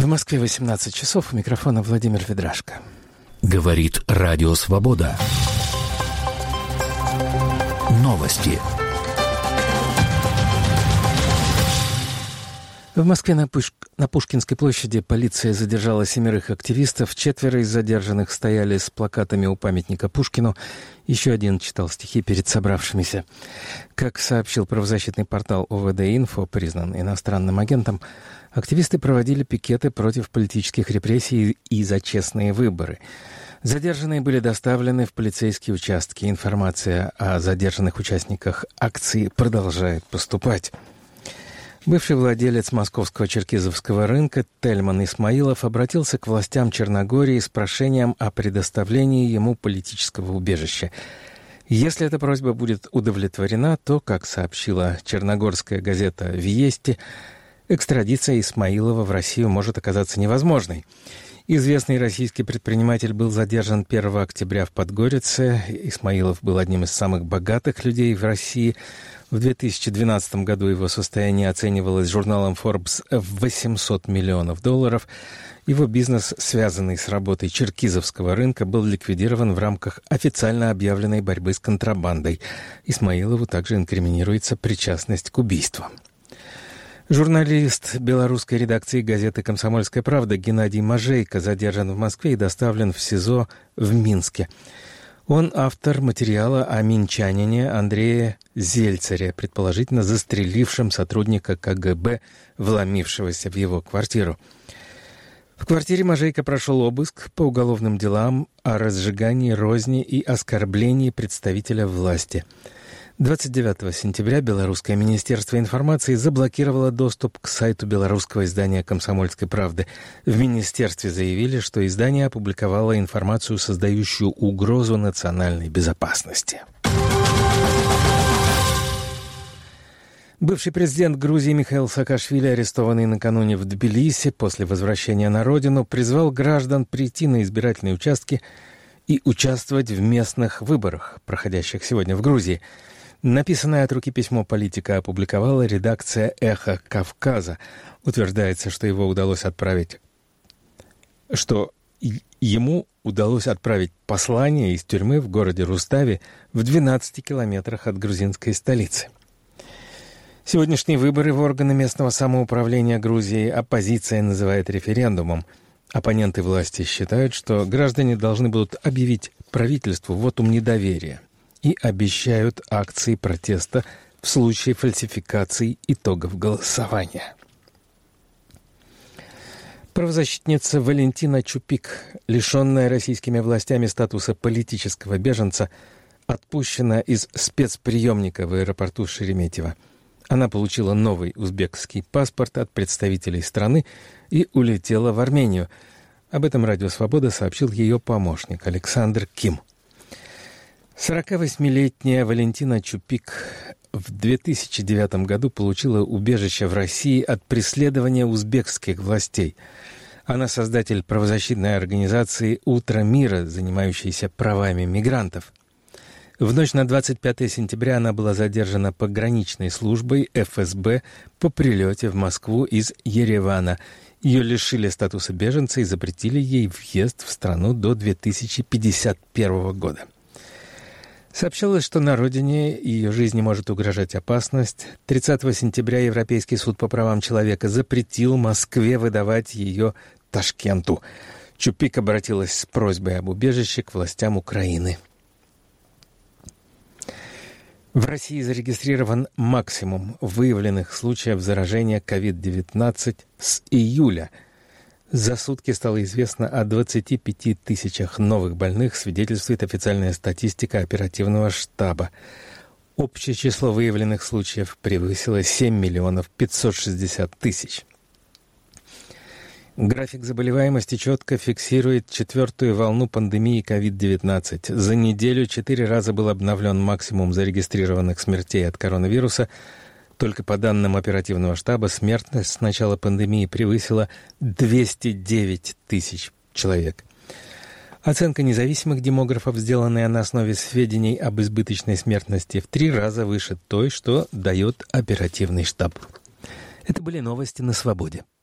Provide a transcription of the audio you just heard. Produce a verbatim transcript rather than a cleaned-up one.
Москве восемнадцать часов. У микрофона Владимир Ведрашко. Говорит Радио Свобода. Новости. В Москве на, Пуш... на Пушкинской площади полиция задержала семерых активистов. Четверо из задержанных стояли с плакатами у памятника Пушкину. Еще один читал стихи перед собравшимися. Как сообщил правозащитный портал о вэ дэ инфо, признан иностранным агентом, активисты проводили пикеты против политических репрессий и за честные выборы. Задержанные были доставлены в полицейские участки. Информация о задержанных участниках акции продолжает поступать. Бывший владелец московского черкизовского рынка Тельман Исмаилов обратился к властям Черногории с прошением о предоставлении ему политического убежища. Если эта просьба будет удовлетворена, то, как сообщила черногорская газета «Виести», экстрадиция Исмаилова в Россию может оказаться невозможной. Известный российский предприниматель был задержан первого октября в Подгорице. Исмаилов был одним из самых богатых людей в России. В две тысячи двенадцатом году его состояние оценивалось журналом Forbes в восемьсот миллионов долларов. Его бизнес, связанный с работой черкизовского рынка, был ликвидирован в рамках официально объявленной борьбы с контрабандой. Исмаилову также инкриминируется причастность к убийствам. Журналист белорусской редакции газеты «Комсомольская правда» Геннадий Можейко задержан в Москве и доставлен в СИЗО в Минске. Он автор материала о минчанине Андрее Зельцере, предположительно застрелившем сотрудника ка гэ бэ, вломившегося в его квартиру. В квартире Можейко прошел обыск по уголовным делам о разжигании розни и оскорблении представителя власти. двадцать девятого сентября Белорусское министерство информации заблокировало доступ к сайту белорусского издания «Комсомольской правды». В министерстве заявили, что издание опубликовало информацию, создающую угрозу национальной безопасности. Бывший президент Грузии Михаил Саакашвили, арестованный накануне в Тбилиси после возвращения на родину, призвал граждан прийти на избирательные участки и участвовать в местных выборах, проходящих сегодня в Грузии. Написанное от руки письмо политика опубликовала редакция «Эхо Кавказа». Утверждается, что его удалось отправить, что ему удалось отправить послание из тюрьмы в городе Рустави в двенадцати километрах от грузинской столицы. Сегодняшние выборы в органы местного самоуправления Грузии оппозиция называет референдумом. Оппоненты власти считают, что граждане должны будут объявить правительству вотум недоверия и обещают акции протеста в случае фальсификации итогов голосования. Правозащитница Валентина Чупик, лишенная российскими властями статуса политического беженца, отпущена из спецприемника в аэропорту Шереметьево. Она получила новый узбекский паспорт от представителей страны и улетела в Армению. Об этом Радио Свобода сообщил ее помощник Александр Ким. сорокавосьмилетняя Валентина Чупик в две тысячи девятом году получила убежище в России от преследования узбекских властей. Она создатель правозащитной организации «Утро мира», занимающейся правами мигрантов. В ночь на двадцать пятое сентября она была задержана пограничной службой эф эс бэ по прилете в Москву из Еревана. Ее лишили статуса беженца и запретили ей въезд в страну до две тысячи пятьдесят первого года. Сообщалось, что на родине ее жизни может угрожать опасность. тридцатого сентября Европейский суд по правам человека запретил Москве выдавать ее Ташкенту. Чупик обратилась с просьбой об убежище к властям Украины. В России зарегистрирован максимум выявленных случаев заражения ковид девятнадцать с июля. За сутки стало известно о двадцати пяти тысячах новых больных, свидетельствует официальная статистика оперативного штаба. Общее число выявленных случаев превысило семь миллионов пятьсот шестьдесят тысяч. График заболеваемости четко фиксирует четвертую волну пандемии ковид девятнадцать. За неделю четыре раза был обновлен максимум зарегистрированных смертей от коронавируса. Только по данным оперативного штаба смертность с начала пандемии превысила двести девять тысяч человек. Оценка независимых демографов, сделанная на основе сведений об избыточной смертности, в три раза выше той, что дает оперативный штаб. Это были новости на Свободе.